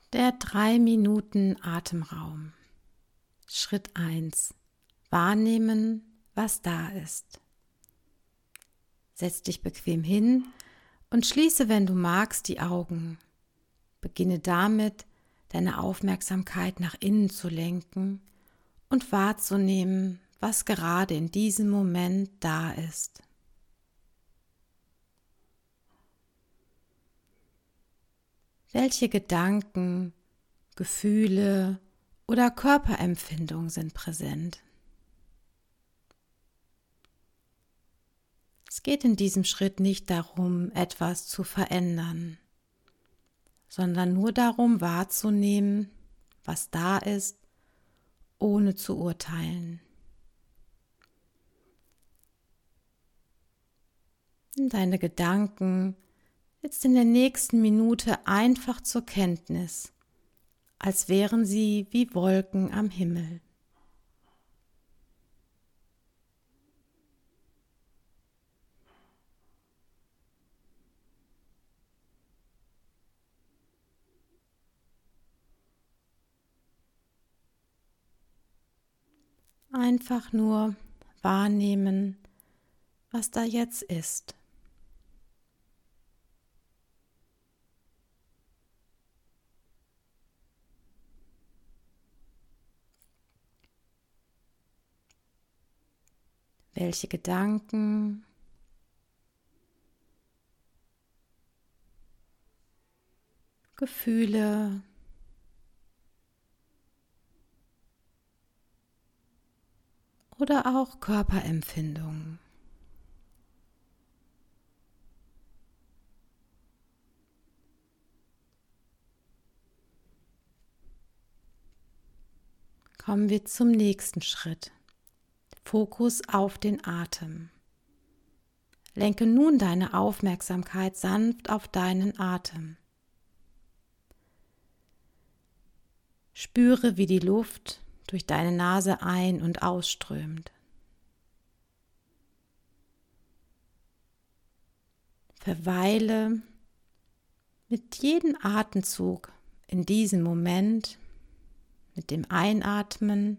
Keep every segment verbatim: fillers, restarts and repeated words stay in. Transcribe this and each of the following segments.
Der drei Minuten Atemraum. Schritt eins. Wahrnehmen, was da ist. Setz dich bequem hin und schließe, wenn du magst, die Augen. Beginne damit, deine Aufmerksamkeit nach innen zu lenken und wahrzunehmen, was gerade in diesem Moment da ist. Welche Gedanken, Gefühle oder Körperempfindungen sind präsent? Es geht in diesem Schritt nicht darum, etwas zu verändern, sondern nur darum wahrzunehmen, was da ist, ohne zu urteilen. Nimm deine Gedanken jetzt in der nächsten Minute einfach zur Kenntnis, als wären sie wie Wolken am Himmel. Einfach nur wahrnehmen, was da jetzt ist. Welche Gedanken, Gefühle oder auch Körperempfindungen. Kommen wir zum nächsten Schritt. Fokus auf den Atem. Lenke nun deine Aufmerksamkeit sanft auf deinen Atem. Spüre, wie die Luft durch deine Nase ein- und ausströmt. Verweile mit jedem Atemzug in diesem Moment, mit dem Einatmen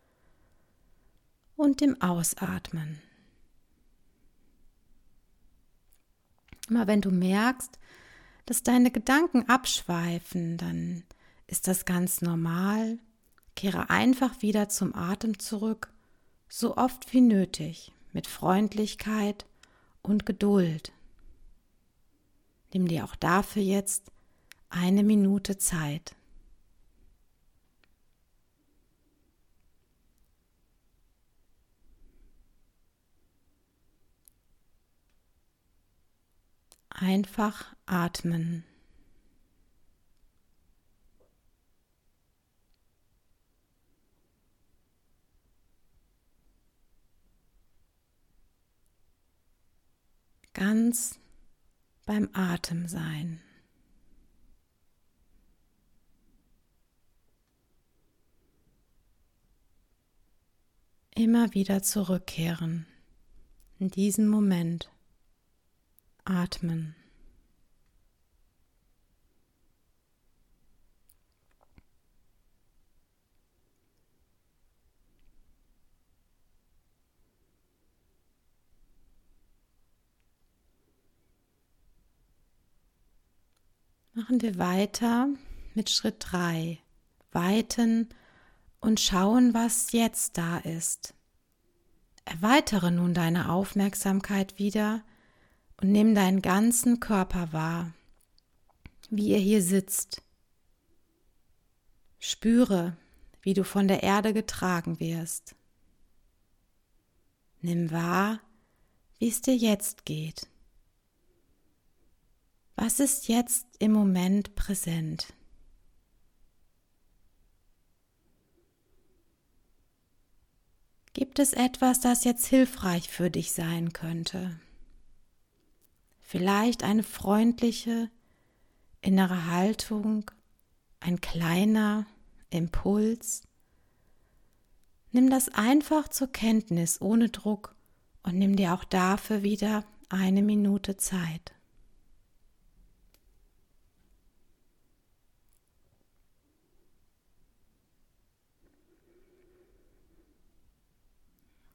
und dem Ausatmen. Immer wenn du merkst, dass deine Gedanken abschweifen, dann ist das ganz normal. Kehre einfach wieder zum Atem zurück, so oft wie nötig, mit Freundlichkeit und Geduld. Nimm dir auch dafür jetzt eine Minute Zeit. Einfach atmen. Ganz beim Atem sein. Immer wieder zurückkehren in diesen Moment. Atmen. Machen wir weiter mit Schritt drei. Weiten und schauen, was jetzt da ist. Erweitere nun deine Aufmerksamkeit wieder und nimm deinen ganzen Körper wahr, wie er hier sitzt. Spüre, wie du von der Erde getragen wirst. Nimm wahr, wie es dir jetzt geht. Was ist jetzt im Moment präsent? Gibt es etwas, das jetzt hilfreich für dich sein könnte? Vielleicht eine freundliche innere Haltung, ein kleiner Impuls. Nimm das einfach zur Kenntnis ohne Druck und nimm dir auch dafür wieder eine Minute Zeit.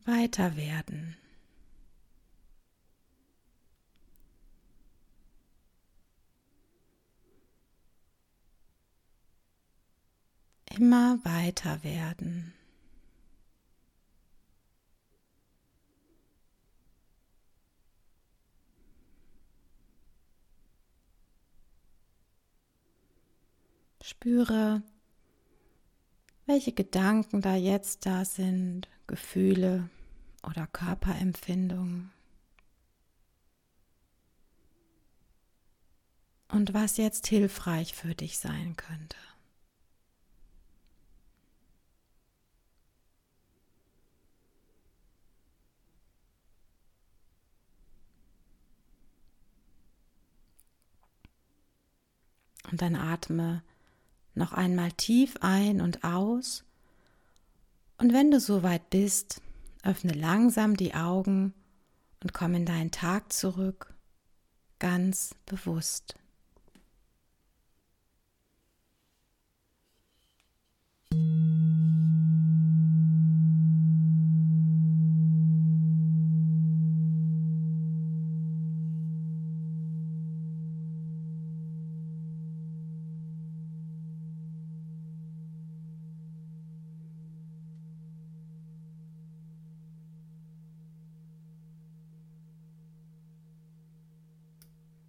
weiter werden. Immer weiter werden. Spüre, welche Gedanken da jetzt da sind, Gefühle oder Körperempfindungen. Und was jetzt hilfreich für dich sein könnte. Und dann atme noch einmal tief ein und aus. Und wenn du soweit bist, öffne langsam die Augen und komm in deinen Tag zurück, ganz bewusst.